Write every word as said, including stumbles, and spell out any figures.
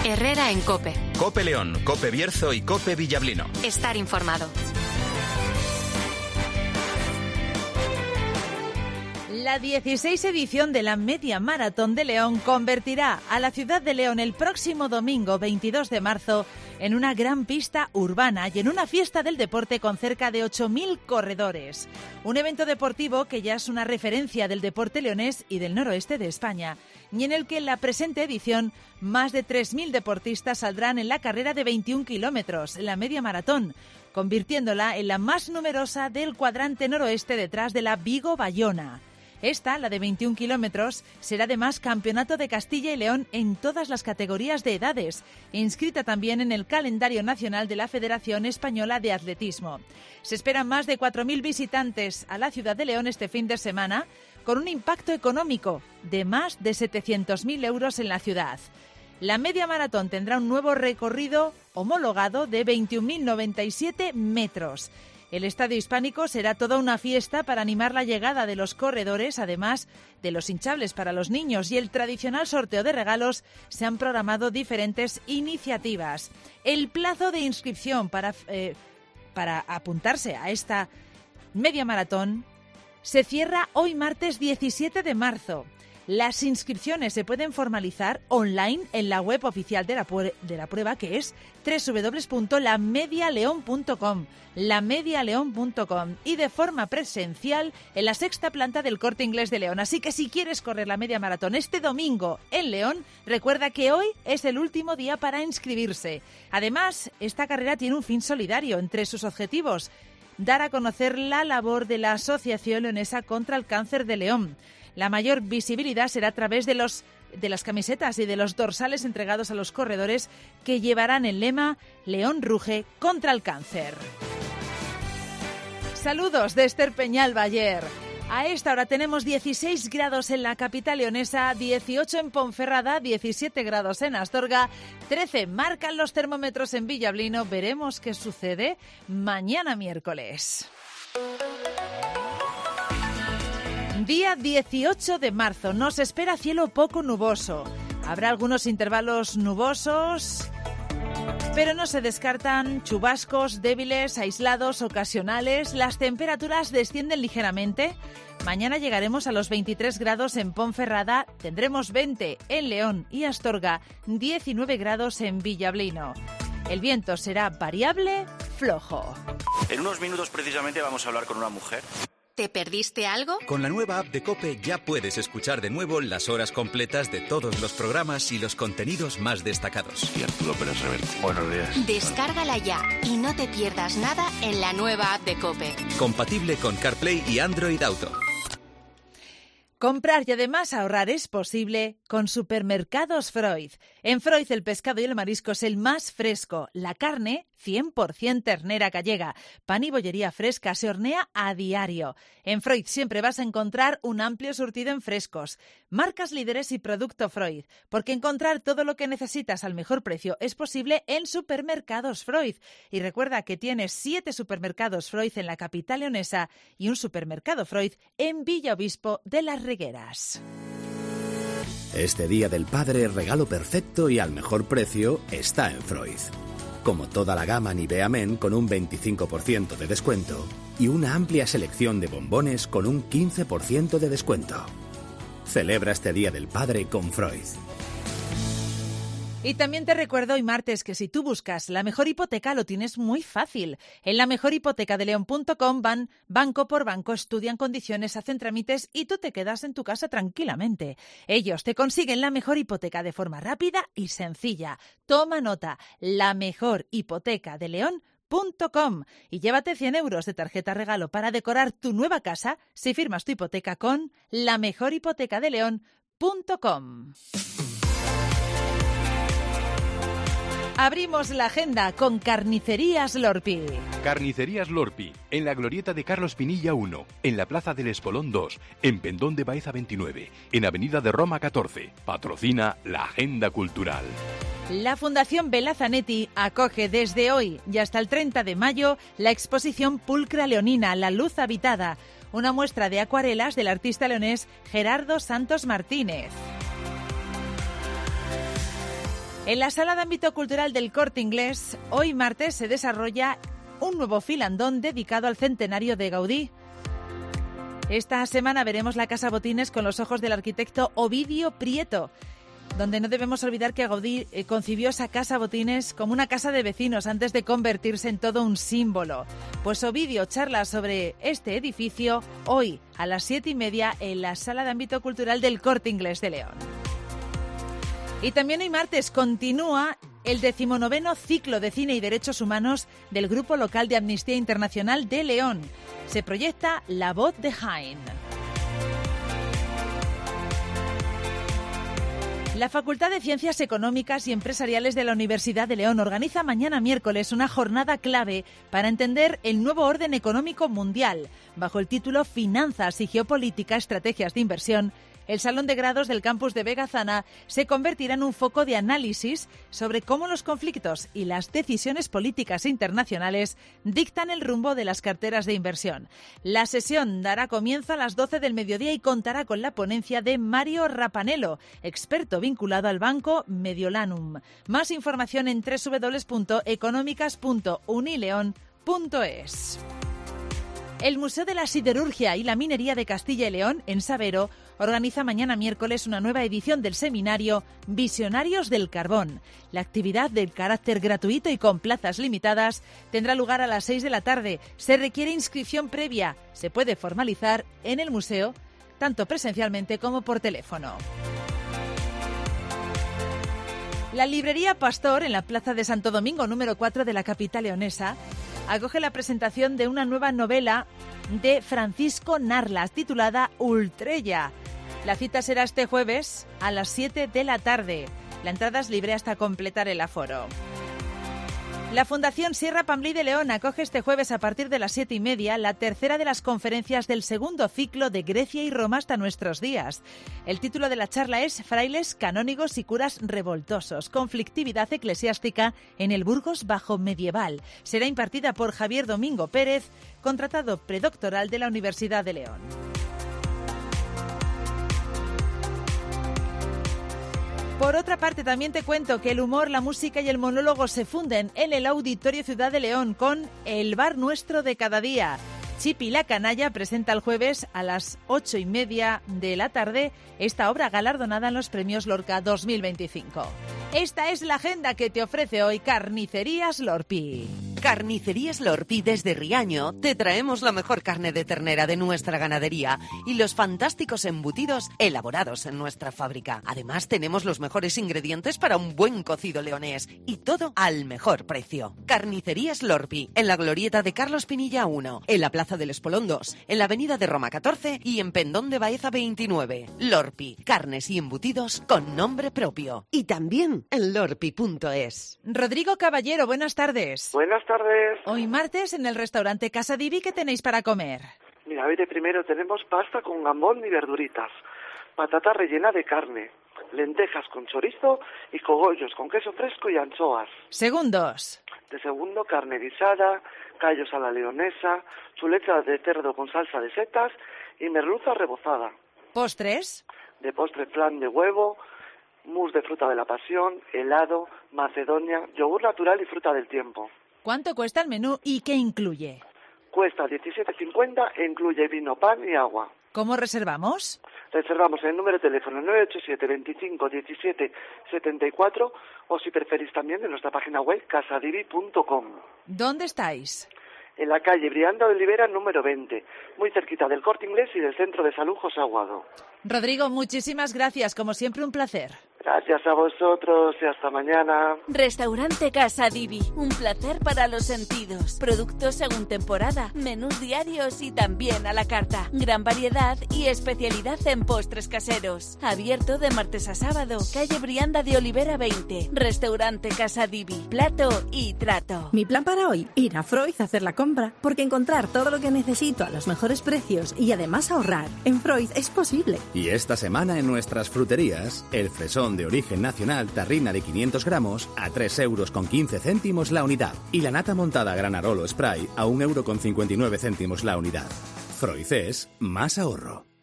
Herrera en COPE. COPE León, COPE Bierzo y COPE Villablino. Estar informado. La dieciséis edición de la Media Maratón de León convertirá a la ciudad de León el próximo domingo veintidós de marzo en una gran pista urbana y en una fiesta del deporte con cerca de ocho mil corredores. Un evento deportivo que ya es una referencia del deporte leonés y del noroeste de España, y en el que en la presente edición más de tres mil deportistas saldrán en la carrera de veintiún kilómetros, la Media Maratón, convirtiéndola en la más numerosa del cuadrante noroeste detrás de la Vigo-Bayona. Esta, la de veintiún kilómetros, será además campeonato de Castilla y León en todas las categorías de edades, inscrita también en el calendario nacional de la Federación Española de Atletismo. Se esperan más de cuatro mil visitantes a la ciudad de León este fin de semana, con un impacto económico de más de setecientos mil euros en la ciudad. La media maratón tendrá un nuevo recorrido homologado de veintiún mil noventa y siete metros. El Estadio Hispánico será toda una fiesta para animar la llegada de los corredores, además de los hinchables para los niños y el tradicional sorteo de regalos. Se han programado diferentes iniciativas. El plazo de inscripción para, eh, para apuntarse a esta media maratón se cierra hoy martes diecisiete de marzo. Las inscripciones se pueden formalizar online en la web oficial de la, de la prueba, que es doble u doble u doble u punto la media león punto com, la media león punto com, y de forma presencial en la sexta planta del Corte Inglés de León. Así que si quieres correr la media maratón este domingo en León, recuerda que hoy es el último día para inscribirse. Además, esta carrera tiene un fin solidario. Entre sus objetivos, dar a conocer la labor de la Asociación Leonesa contra el Cáncer de León. La mayor visibilidad será a través de los de las camisetas y de los dorsales entregados a los corredores, que llevarán el lema León ruge contra el cáncer. Saludos de Esther Peñalbayer. A esta hora tenemos dieciséis grados en la capital leonesa, dieciocho en Ponferrada, diecisiete grados en Astorga, trece marcan los termómetros en Villablino. Veremos qué sucede mañana miércoles. Día dieciocho de marzo, nos espera cielo poco nuboso. Habrá algunos intervalos nubosos, pero no se descartan chubascos débiles, aislados, ocasionales. Las temperaturas descienden ligeramente. Mañana llegaremos a los veintitrés grados en Ponferrada, tendremos veinte en León y Astorga, diecinueve grados en Villablino. El viento será variable, flojo. En unos minutos precisamente vamos a hablar con una mujer. ¿Te perdiste algo? Con la nueva app de COPE ya puedes escuchar de nuevo las horas completas de todos los programas y los contenidos más destacados. Y Arturo Pérez Reverte. Buenos días. Descárgala ya y no te pierdas nada en la nueva app de COPE. Compatible con CarPlay y Android Auto. Comprar y además ahorrar es posible con Supermercados Freud. En Freud el pescado y el marisco es el más fresco. La carne, cien por ciento ternera gallega. Pan y bollería fresca se hornea a diario. En Freud siempre vas a encontrar un amplio surtido en frescos. Marcas líderes y producto Freud. Porque encontrar todo lo que necesitas al mejor precio es posible en Supermercados Freud. Y recuerda que tienes siete supermercados Freud en la capital leonesa y un supermercado Freud en Villaobispo de las Regueras. Este Día del Padre, el regalo perfecto y al mejor precio está en Freud. Como toda la gama Nivea Men con un veinticinco por ciento de descuento y una amplia selección de bombones con un quince por ciento de descuento. Celebra este Día del Padre con Freud. Y también te recuerdo hoy martes que si tú buscas la mejor hipoteca lo tienes muy fácil. En la mejor hipoteca de león punto com van banco por banco, estudian condiciones, hacen trámites y tú te quedas en tu casa tranquilamente. Ellos te consiguen la mejor hipoteca de forma rápida y sencilla. Toma nota, la mejor hipoteca de león punto com y llévate cien euros de tarjeta regalo para decorar tu nueva casa si firmas tu hipoteca con la mejor hipoteca de león punto com. Abrimos la agenda con Carnicerías Lorpi. Carnicerías Lorpi, en la glorieta de Carlos Pinilla uno, en la Plaza del Espolón dos, en Pendón de Baeza veintinueve, en Avenida de Roma catorce. Patrocina la Agenda Cultural. La Fundación Bela Zanetti acoge desde hoy y hasta el treinta de mayo la exposición Pulcra Leonina, la luz habitada, una muestra de acuarelas del artista leonés Gerardo Santos Martínez. En la Sala de Ámbito Cultural del Corte Inglés, hoy martes se desarrolla un nuevo filandón dedicado al centenario de Gaudí. Esta semana veremos la Casa Botines con los ojos del arquitecto Ovidio Prieto, donde no debemos olvidar que Gaudí eh, concibió esa Casa Botines como una casa de vecinos antes de convertirse en todo un símbolo. Pues Ovidio charla sobre este edificio hoy a las siete y media en la Sala de Ámbito Cultural del Corte Inglés de León. Y también hoy martes continúa el decimonoveno ciclo de cine y derechos humanos del Grupo Local de Amnistía Internacional de León. Se proyecta La Voz de Jaén. La Facultad de Ciencias Económicas y Empresariales de la Universidad de León organiza mañana miércoles una jornada clave para entender el nuevo orden económico mundial. Bajo el título Finanzas y Geopolítica, Estrategias de Inversión, el Salón de Grados del campus de Vegazana se convertirá en un foco de análisis sobre cómo los conflictos y las decisiones políticas internacionales dictan el rumbo de las carteras de inversión. La sesión dará comienzo a las doce del mediodía y contará con la ponencia de Mario Rapanello, experto vinculado al banco Mediolanum. Más información en doble u doble u doble u punto económicas punto unileon punto es. El Museo de la Siderurgia y la Minería de Castilla y León, en Sabero, organiza mañana miércoles una nueva edición del seminario Visionarios del Carbón. La actividad, de carácter gratuito y con plazas limitadas, tendrá lugar a las seis de la tarde. Se requiere inscripción previa. Se puede formalizar en el museo, tanto presencialmente como por teléfono. La librería Pastor, en la Plaza de Santo Domingo, número cuatro de la capital leonesa, acoge la presentación de una nueva novela de Francisco Narlas, titulada Ultrella. La cita será este jueves a las siete de la tarde. La entrada es libre hasta completar el aforo. La Fundación Sierra Pamblí de León acoge este jueves a partir de las siete y media la tercera de las conferencias del segundo ciclo de Grecia y Roma hasta nuestros días. El título de la charla es Frailes, canónigos y curas revoltosos, conflictividad eclesiástica en el Burgos bajo medieval. Será impartida por Javier Domingo Pérez, contratado predoctoral de la Universidad de León. Por otra parte, también te cuento que el humor, la música y el monólogo se funden en el Auditorio Ciudad de León con El Bar Nuestro de Cada Día. Chipi la Canalla presenta el jueves a las ocho y media de la tarde esta obra galardonada en los Premios Lorca dos mil veinticinco. Esta es la agenda que te ofrece hoy Carnicerías Lorpi. Carnicerías Lorpi desde Riaño te traemos la mejor carne de ternera de nuestra ganadería y los fantásticos embutidos elaborados en nuestra fábrica. Además tenemos los mejores ingredientes para un buen cocido leonés y todo al mejor precio. Carnicerías Lorpi en la glorieta de Carlos Pinilla uno, en la Plaza del Espolón dos, en la Avenida de Roma catorce y en Pendón de Baeza veintinueve. Lorpi, carnes y embutidos con nombre propio. Y también en lorpi punto es. Rodrigo Caballero, buenas tardes. Buenas tardes. Hoy martes en el restaurante Casa Divi, ¿qué tenéis para comer? Mira, hoy de primero tenemos pasta con gambón y verduritas, patata rellena de carne, lentejas con chorizo y cogollos con queso fresco y anchoas. Segundos. De segundo, carne guisada, callos a la leonesa, chuleta de cerdo con salsa de setas y merluza rebozada. Postres. De postre flan de huevo, mousse de fruta de la pasión, helado, macedonia, yogur natural y fruta del tiempo. ¿Cuánto cuesta el menú y qué incluye? Cuesta diecisiete cincuenta e incluye vino, pan y agua. ¿Cómo reservamos? Reservamos en el número de teléfono nueve ocho siete, veinticinco, diecisiete, setenta y cuatro o si preferís también en nuestra página web casadivi punto com. ¿Dónde estáis? En la calle Brianda de Olivera número veinte, muy cerquita del Corte Inglés y del Centro de Salud José Aguado. Rodrigo, muchísimas gracias, como siempre un placer. Gracias a vosotros y hasta mañana. Restaurante Casa Divi, un placer para los sentidos. Productos según temporada, menús diarios y también a la carta. Gran variedad y especialidad en postres caseros. Abierto de martes a sábado, calle Brianda de Olivera veinte. Restaurante Casa Divi, plato y trato. Mi plan para hoy, ir a Freud a hacer la compra, porque encontrar todo lo que necesito a los mejores precios y además ahorrar en Freud es posible. Y esta semana en nuestras fruterías, el fresón de origen nacional tarrina de quinientos gramos a tres euros con quince céntimos la unidad y la nata montada Granarolo Spray a un euro con cincuenta y nueve céntimos la unidad. Freud es más ahorro.